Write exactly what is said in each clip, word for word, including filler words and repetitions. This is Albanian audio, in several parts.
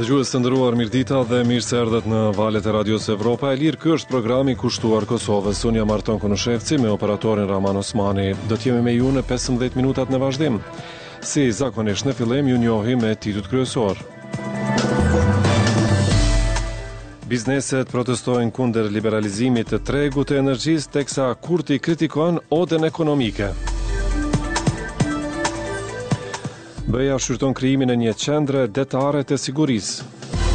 Dëgjues të nderuar, mirëdita dhe mirë se erdhët në valët e Radios Evropa e Lirë. Ky është programi kushtuar Kosovës. Unë jam Arton Konushevci me operatorin Raman Osmani. Do të jemi me ju në pesëmbëdhjetë minutat në vazhdim. Si zakonisht në fillim ju njohim me titut kryesor. Bizneset protestojnë kundër liberalizimit të tregut të energjisë, teksa Kurti kritikon odën ekonomike. B E A shqyrton krijimin e një qendre detare të sigurisë.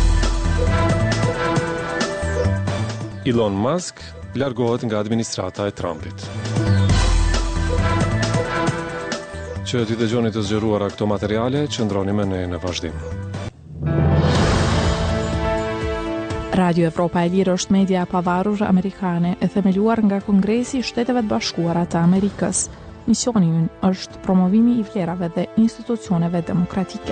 Elon Musk largohet nga administrata e Trumpit. Që t'i dëgjoni të zgjeruara këto materiale, qëndroni me ne në vazhdim. Radio Evropa e Lirë është media e pavarur amerikane e themeluar nga Kongresi i Shteteve të Bashkuara të Amerikës. Misioni ynë është promovimi i vlerave dhe institucioneve demokratike.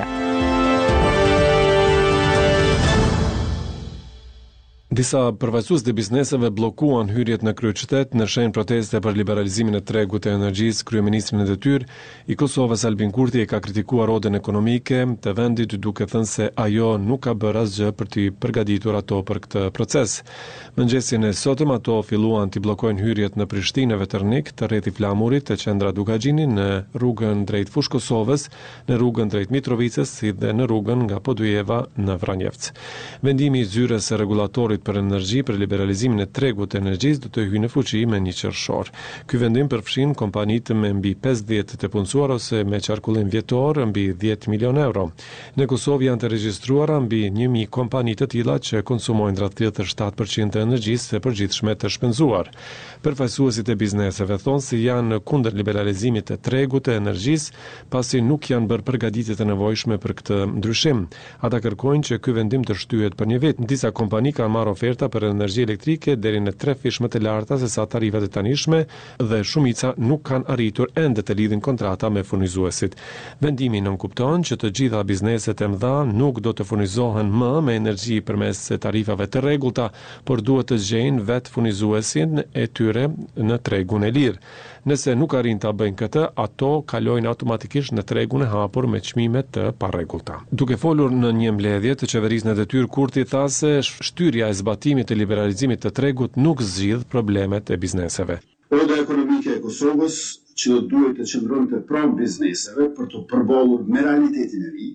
Disa përfaqësues të bizneseve bllokuan hyrjet në kryeqytet në shenjë proteste për liberalizimin e tregut të energjisë. Kryeministri në detyrë i Kosovës Albin Kurti e ka kritikuar rodën ekonomike të vendit, duke thënë se ajo nuk ka bërë asgjë për të përgatitur ato për këtë proces. Mëngjesin e sotëm ato filluan të bllokojnë hyrjet në Prishtinë, Veternik, të rreth i Flamurit, të qendra Dukagjini, në rrugën drejt Fushë Kosovës, në rrugën drejt Mitrovicës, si dhe në rrugën nga Podujeva në Vranjevc. Vendimi i zyrës së rregullatorit për energji për liberalizimin e tregut të energjisë do të hyjë në fuqi me një qershor. Ky vendim përfshin kompanitë me mbi pesëdhjetë të punësuar ose me qarkullim vjetor mbi dhjetë milion euro. Në Kosovë janë të regjistruara mbi një mijë kompani të tilla që konsumojnë rreth tridhjetë e shtatë përqind të energjisë së përgjithshme të shpenzuar. Përfaqësuesit e bizneseve thonë se janë kundër liberalizimit të tregut të energjisë, pasi nuk janë bërë përgatitjet e nevojshme për këtë ndryshim. Ata kërkojnë që ky vendim të shtyhet për një vit. Disa kompani kanë marrë oferta për energji elektrike deri në tre fish më të larta se sa tarifat e tanishme dhe shumica nuk kanë arritur ende të lidhin kontrata me furnizuesit. Vendimi nënkupton që të gjitha bizneset e mëdha nuk do të furnizohen më me energji përmes tarifave të rregullta, por duhet të gjejnë vetë furnizuesin e tyre në tregun e lirë. Nëse nuk arrin ta bëjnë këtë, ato kalojnë automatikisht në tregun e hapur me çmime të parregullta. Duke folur në një mbledhje të qeverisë në detyrë, Kurti tha se shtyrja e zbatimit të liberalizimit të tregut nuk zgjidh problemet e bizneseve. Oda ekonomike e Kosovës që duhet të qëndronte pranë bizneseve për të përballur me realitetin e ri,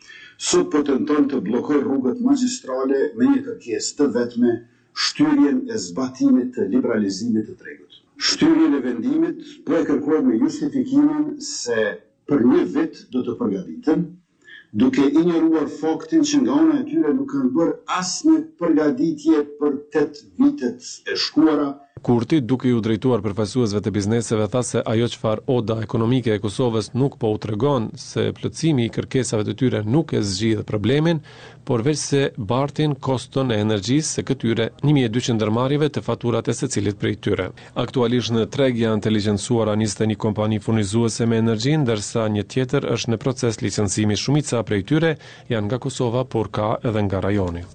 sot po tenton të bllokojë rrugët magjistrale me një kërkesë të vetme, shtyrjen e zbatimit të liberalizimit të tregut. Shtyrjen e vendimit po e kërkojnë me justifikimin se për një vit do të përgatiten, duke injoruar faktin që nga ana e tyre nuk kanë bërë asnjë përgatitje për tetë vitet e shkuara. Kurti, duke u drejtuar përfaqësuesve të bizneseve, tha se ajo çfarë oda ekonomike e Kosovës nuk po u tregon se plotësimi i kërkesave të tyre nuk e zgjidh problemin, por veç se bartin koston e energjisë së këtyre një mijë e dyqind ndërmarrjeve të faturat e secilit prej tyre. Aktualisht në treg janë të licencuara njëzet e një kompani furnizuese me energji, ndërsa një tjetër është në proces licencimi. Shumica prej tyre janë nga Kosova, por ka edhe nga rajoni.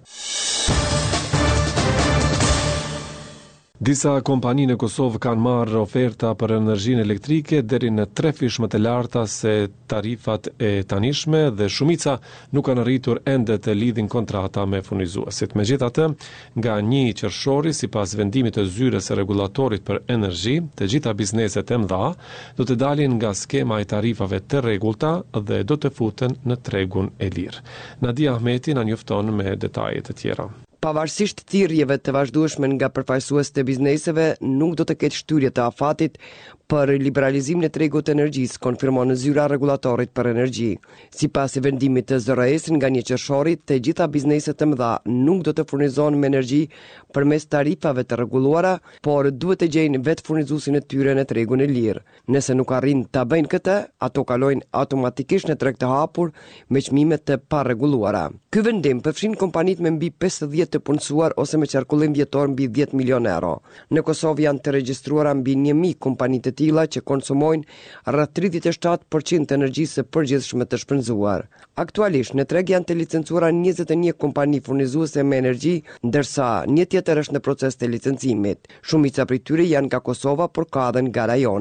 Disa kompani në Kosovë kanë marrë oferta për energjinë elektrike deri në tre fish më të larta se tarifat e tanishme dhe shumica nuk kanë arritur ende të lidhin kontrata me furnizuesit. Megjithatë, nga një qershori, sipas vendimit të zyrës së rregullatorit për energji, të gjitha bizneset e mëdha do të dalin nga skema e tarifave të rregullta dhe do të futen në tregun e lirë. Nadia Ahmeti na njofton me detajet e tjera. Pavarësisht thirrjeve të vazhdueshme nga përfaqësuesit e bizneseve, nuk do të ketë shtyrie të afatit për liberalizimin e tregut të energjisë, konfirmon zyra rregullatorit për energji. Sipas vendimit të Z R A-s nga një qershori, të gjitha bizneset e mëdha nuk do të furnizohen me energji përmes tarifave të rregulluara, por duhet të gjejnë vetë furnizuesin e tyre në tregun e lirë. Nëse nuk arrin ta bëjnë këtë, ato kalojnë automatikisht në treg të hapur me çmime të parregulluara. Ky vendim përfshin kompanitë me mbi pesëdhjetë të punësuar ose me qarkullim vjetor mbi dhjetë milion euro. Në Kosovë janë të regjistruara mbi një mijë kompani të tilla që konsumojnë rreth tridhjetë e shtatë përqind të energjisë së përgjithshme të shpenzuar. Aktualisht në treg janë të licencuara njëzet e një kompani furnizuese me energji, ndërsa një tjetër është në proces të licencimit. Shumica prej tyre janë nga Kosova, por ka edhe nga rajoni.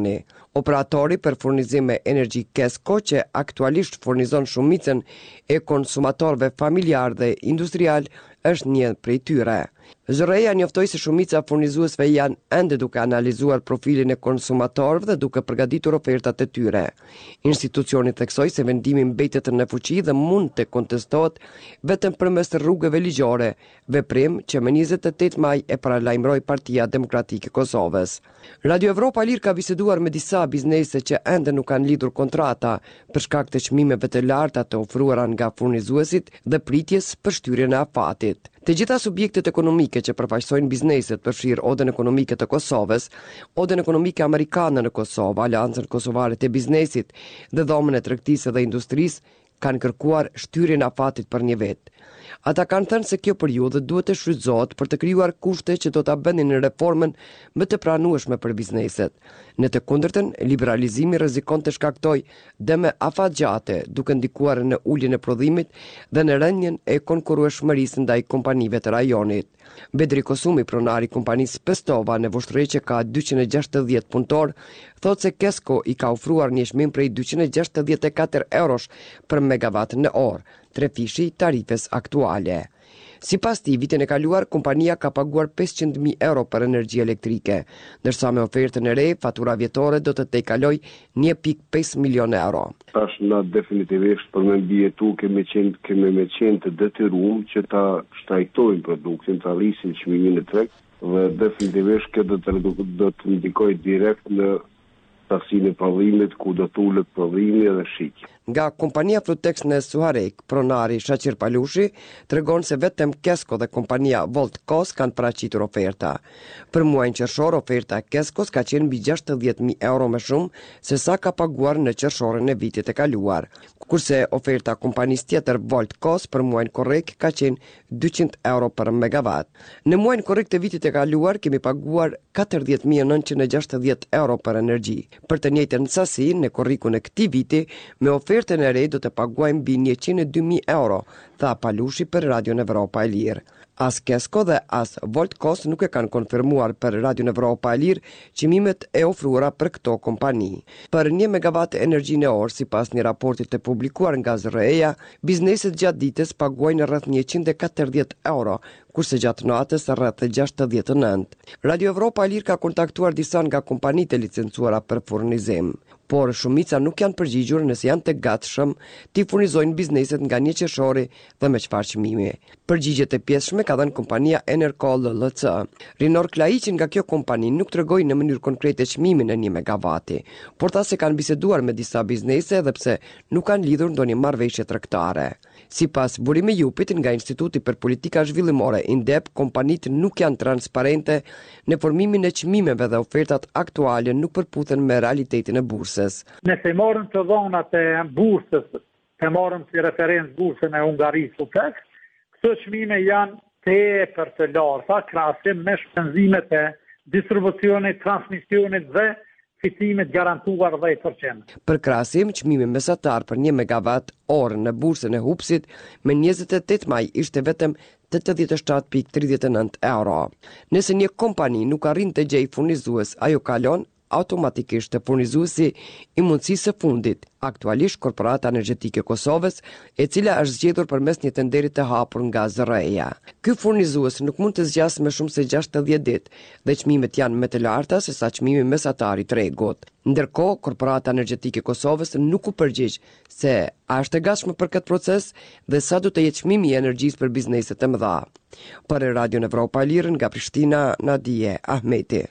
Operatori për furnizim me energji Kesko, që aktualisht furnizon shumicën e konsumatorëve familjar dhe industrial, është një prej tyre. Zërreja njoftoi se shumica furnizuesve janë ende duke analizuar profilin e konsumatorëve dhe duke përgatitur ofertat e tyre. Institucioni theksoi se vendimi mbetet në fuqi dhe mund të kontestohet vetëm përmes rrugëve ligjore, veprim që më njëzet e tetë maj e paralajmëroi Partia Demokratike e Kosovës. Radio Evropa Lir ka biseduar me disa biznese që ende nuk kanë lidhur kontrata për shkak të çmimeve të larta të ofruara nga furnizuesit dhe pritjes për shtyrjen e afatit. Të gjitha subjektet ekonomike që përfaqësojnë bizneset përfshirë Odën Ekonomike të Kosovës, Odën Ekonomike Amerikane në Kosovë, Aleancën Kosovare të Biznesit dhe Dhomën e Tregtisë dhe Industrisë, kanë kërkuar shtyrjen e afatit për një vit. Ata kanë thënë se kjo periudhë duhet të shfrytëzohet për të krijuar kushte që do ta bënin në reformën më të pranueshme për bizneset. Në të kundërtën, liberalizimi rrezikon të shkaktojë dëme afatgjate, duke ndikuar në uljen e prodhimit dhe në rënien e konkurrueshmërisë ndaj kompanive të rajonit. Bedri Kosumi, pronari i kompanisë Pestova në Vushtrri që ka dyqind e gjashtëdhjetë punëtor, thotë se Kesko i ka ofruar një çmim prej dyqind e gjashtëdhjetë e katër eurosh për megawatt në orë, tre fishi tarifes aktuale. Sipas tij, vitin e kaluar, kompania ka paguar pesëqind mijë euro për energji elektrike, ndërsa me ofertën e re, fatura vjetore do të tejkalojë një pikë pesë milion euro. Tash na definitivisht për me mbijetu kemi qenë kemi me qenë të detyruar që ta shtrajtojmë produktin, ta rrisim çmimin e treg dhe definitivisht kjo do të do të ndikojë direkt në taksinë e prodhimit, ku do të ulet prodhimi dhe shitja. Nga kompania Flutex në Suharek, pronari Shaqir Palushi tregon se vetëm Kesko dhe kompania Volt Kos kanë paraqitur oferta. Për muajin qershor, oferta e Keskos ka qenë mbi gjashtëdhjetë mijë euro më shumë se sa ka paguar në qershorin e vitit të kaluar, kurse oferta kompanisë tjetër Volt Kos për muajin korrekt ka qenë dyqind euro për megawatt. Në muajin korrekt të vitit të kaluar kemi paguar katërdhjetë mijë nëntëqind e gjashtëdhjetë euro për energji. Për të njëjtën sasi, në korrikun e këtij viti, me ofertën e re do të paguajmë mbi njëqind e dy mijë euro, tha Palushi për Radion Evropa e Lirë. As Kesko dhe as Volt Kos nuk e kanë konfirmuar për Radion Evropa e Lirë çmimet e ofruara për këto kompani. Për një megawatt energji në orë, sipas një raporti të publikuar nga Zërreja, bizneset gjatë ditës paguajnë rreth njëqind e katërdhjetë euro, kurse gjatë natës rreth gjashtëdhjetë e nëntë. Radio Evropa e Lirë ka kontaktuar disa nga kompanitë e licencuara për furnizim, por shumica nuk janë përgjigjur nëse janë të gatshëm t'i furnizojnë bizneset nga një qershori dhe me çfarë çmimi. Përgjigjet e pjesshme ka dhënë kompania Enercol L L C. Rinor Klaiçi nga kjo kompani nuk tregoi në mënyrë konkrete çmimin e një megavati, por tha se kanë biseduar me disa biznese edhe pse nuk kanë lidhur ndonjë marrëveshje tregtare. Sipas burimit Jupit nga Instituti për Politika Zhvillimore INDEP, kompanitë nuk janë transparente në formimin e çmimeve dhe ofertat aktuale nuk përputhen me realitetin e bursës. Nëse marrëm të dhënat e bursës, të marrëm si referencë bursën e Hungarisë Flutex, këto çmime janë tepër të larta krahasim me shpenzimet e distribucionit, transmisionit dhe fitimet garantuar dhjetë përqind. Për krahasim, çmimi mesatar për një megawatt orë në bursën e Hupsit me njëzet e tetë maj ishte vetëm tetëdhjetë e shtatë pikë tridhjetë e nëntë euro. Nëse një kompani nuk arrin të gjejë furnizues, ajo kalon automatikisht të furnizuesi i mundësisë së fundit, aktualisht Korporata Energjetike e Kosovës, e cila është zgjedhur përmes një tenderi të hapur nga Zërreja. Ky furnizues nuk mund të zgjasë më shumë se gjashtëdhjetë ditë dhe çmimet janë më të larta se sa çmimi mesatar i tregut. Ndërkohë, Korporata Energjetike e Kosovës nuk u përgjigj se a është e gatshme për këtë proces dhe sa do të jetë çmimi i energjisë për bizneset e mëdha. Për Radion Evropa e Lirë nga Prishtina, Nadije Ahmeti.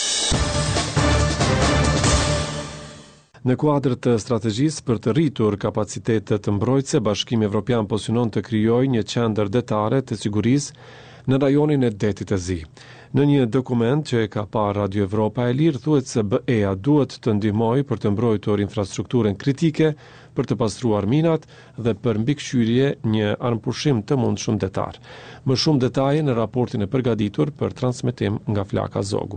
Në kuadër të strategjisë për të rritur kapacitetet mbrojtëse, Bashkimi Evropian po synon të krijojë një qendër detare të sigurisë në rajonin e Detit të Zi. Në një dokument që e ka parë Radio Evropa e Lirë, thuhet se B E A duhet të ndihmojë për të mbrojtur infrastrukturën kritike, për të pastruar minat dhe për mbikëqyrje një armëpushim të mundshëm detar. Më shumë detaje në raportin e përgatitur për transmetim nga Flaka Zogu.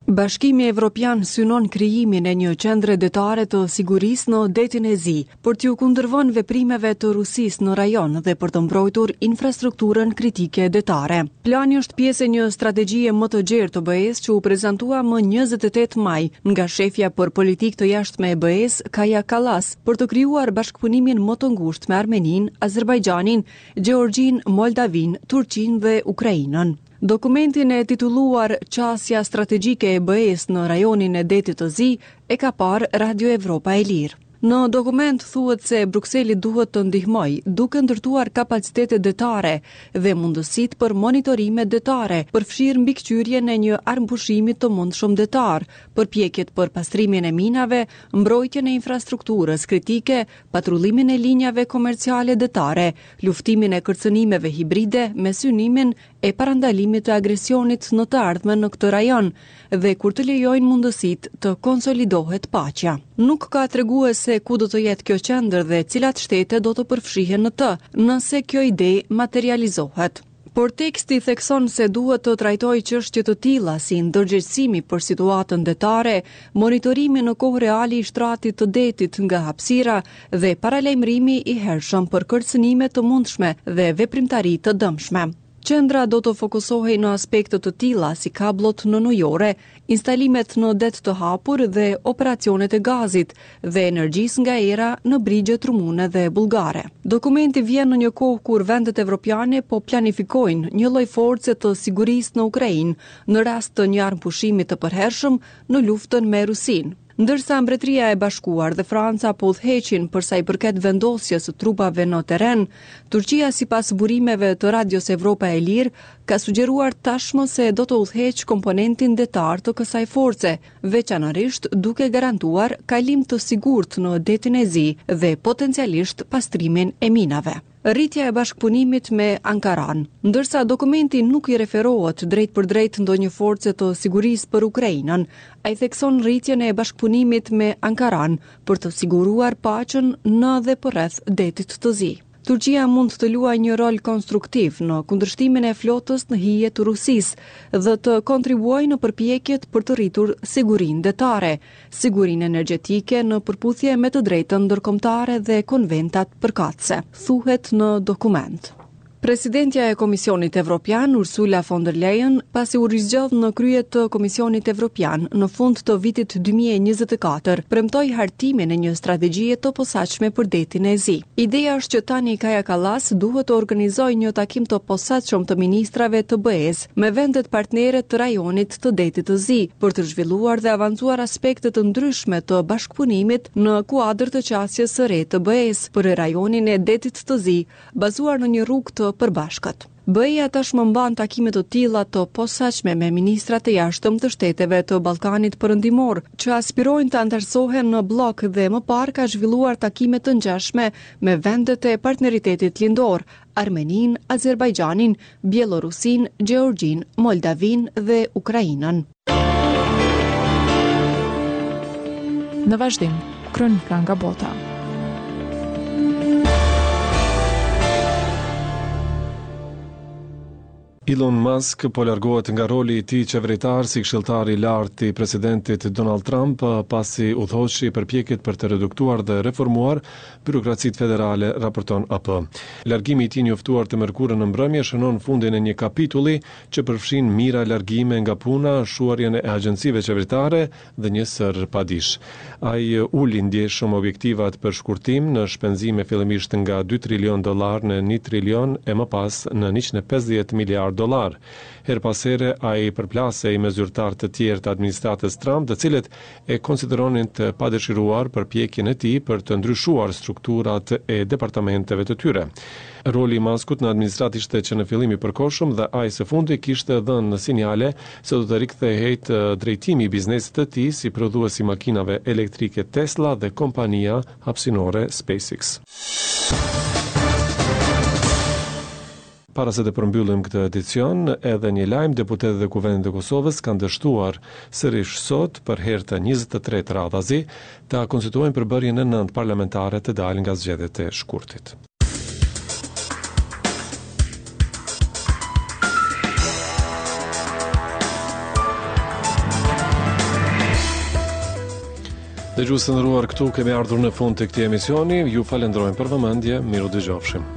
Bashkimi Evropian synon krijimin e një qendre detare të sigurisë në detin e Zi, për t'ju kundërvënë veprimeve të Rusisë në rajon dhe për të mbrojtur infrastrukturën kritike detare. Plani është pjesë e një strategjie më të gjerë të B E-s që u prezantua më njëzet e tetë maj nga shefja për politikë të jashtme e B E-s, Kaja Kallas, për të krijuar bashkëpunimin më të ngushtë me Armeninë, Azerbajxhanin, Gjeorgjinë, Moldavinë, Turqinë dhe Ukrainën. Dokumentin e titulluar Qasja strategjike e B E-s në rajonin e detit të Zi e ka parë Radio Evropa e Lirë. Në dokument thuhet se Brukseli duhet të ndihmoj duke ndërtuar kapacitete detare dhe mundësitë për monitorime detare, përfshirë mbikëqyrjen e një armëpushimi të mundshëm detar, përpjekjet për pastrimin e minave, mbrojtjen e infrastrukturës kritike, patrullimin e linjave komerciale detare, luftimin e kërcënimeve hibride me synimin e parandalimit të agresionit në të ardhmen në këtë rajon dhe kur të lejojnë mundësitë të konsolidohet paqja. Nuk ka tregues se ku do të jetë kjo qendër dhe cilat shtete do të përfshihen në të, nëse kjo ide materializohet. Por teksti thekson se duhet të trajtojë çështje të tilla si ndërgjegjësimi për situatën detare, monitorimi në kohë reale i shtratit të detit nga hapësira dhe paralajmërimi i hershëm për kërcënime të mundshme dhe veprimtari të dëmshme. Qendra do të fokusohej në aspekte të tilla si kablot në ujore, instalimet në det të hapur dhe operacionet e gazit dhe energjisë nga era në brigjet rumune dhe bullgare. Dokumenti vjen në një kohë kur vendet evropiane po planifikojnë një lloj force të sigurisë në Ukrainë në rast të një armëpushimi të përhershëm në luftën me Rusinë. Ndërsa Mbretëria e Bashkuar dhe Franca po udhëheqin për sa i përket vendosjes së trupave në terren, Turqia sipas burimeve të Radios Evropa e Lirë ka sugjeruar tashmë se do të udhëheqë komponentin detar të kësaj force, veçanërisht duke garantuar kalim të sigurt në detin e Zi dhe potencialisht pastrimin e minave. Rritja e bashkëpunimit me Ankaran. Ndërsa dokumenti nuk i referohet drejt për drejt ndonjë force të sigurisë për Ukrainën, ai thekson rritjen e bashkëpunimit me Ankaran për të siguruar paqen në dhe përreth detit të Zi. Turqia mund të luajë një rol konstruktiv në kundërshtimin e flotës në hije të Rusisë dhe të kontribuojë në përpjekjet për të rritur sigurinë detare, sigurinë energjetike në përputhje me të drejtën ndërkombëtare dhe konventat përkatëse, thuhet në dokument. Presidentja e Komisionit Evropian, Ursula von der Leyen, pasi u rizgjodh në krye të Komisionit Evropian në fund të vitit dy mijë e njëzet e katër, premtoi hartimin e një strategjie të posaçme për detin e Zi. Ideja është që tani Kaja Kallas duhet të organizojë një takim të posaçëm të ministrave të B E-s me vendet partnere të rajonit të detit të Zi për të zhvilluar dhe avancuar aspekte të ndryshme të bashkëpunimit në kuadër të qasjes së re të B E-s për rajonin e detit të Zi, bazuar në një rrugë të përbashkët. B E-ja tashmë mban takime të tilla të posaçme me ministrat e jashtëm të shteteve të Ballkanit Perëndimor, që aspirojnë të antarësohen në blok dhe më parë ka zhvilluar takime të ngjashme me vendet e partneritetit lindor, Armeninë, Azerbajxhanin, Bielorusinë, Gjeorgjinë, Moldavinë dhe Ukrainën. Në vazhdim, kronika nga bota. Elon Musk po largohet nga roli i tij qeveritar si këshilltar i lartë i presidentit Donald Trump pasi udhëhoqi përpjekjet për të reduktuar dhe reformuar byrokracitë federale, raporton A P. Largimi i tij njoftuar të mërkurën në mbrëmje shënon fundin e një kapitulli që përfshin mira largime nga puna, shuarjen e agjencive qeveritare dhe një sër padish. Ai uli ndjeshëm objektivat për shkurtim në shpenzime fillimisht nga dy trilion dollar në një trilion e më pas në njëqind e pesëdhjetë miliard dollar. Her pas here ai përplasej me zyrtar të tjerë të administratës Trump, të cilët e konsideronin të padëshiruar përpjekjen e tij për të ndryshuar strukturat e departamenteve të tyre. Roli i Muskut në administratë ishte që në fillim i përkohshëm dhe ai së fundi kishte dhënë sinjale se do të rikthehej drejtimi i biznesit të tij si prodhuesi makinave elektrike Tesla dhe kompania hapësinore SpaceX. Para se të përmbyllim këtë edicion, edhe një lajm, deputetët e Kuvendit të Kosovës kanë dështuar sërish sot për herë të njëzet e tretë radhazi ta konstituojnë përbërjen e nëntë parlamentare të dalë nga zgjedhjet e shkurtit. Dëgjues të nderuar, këtu kemi ardhur në fund të këtij emisioni. Ju falenderojmë për vëmendje. Miru dëgjofshim.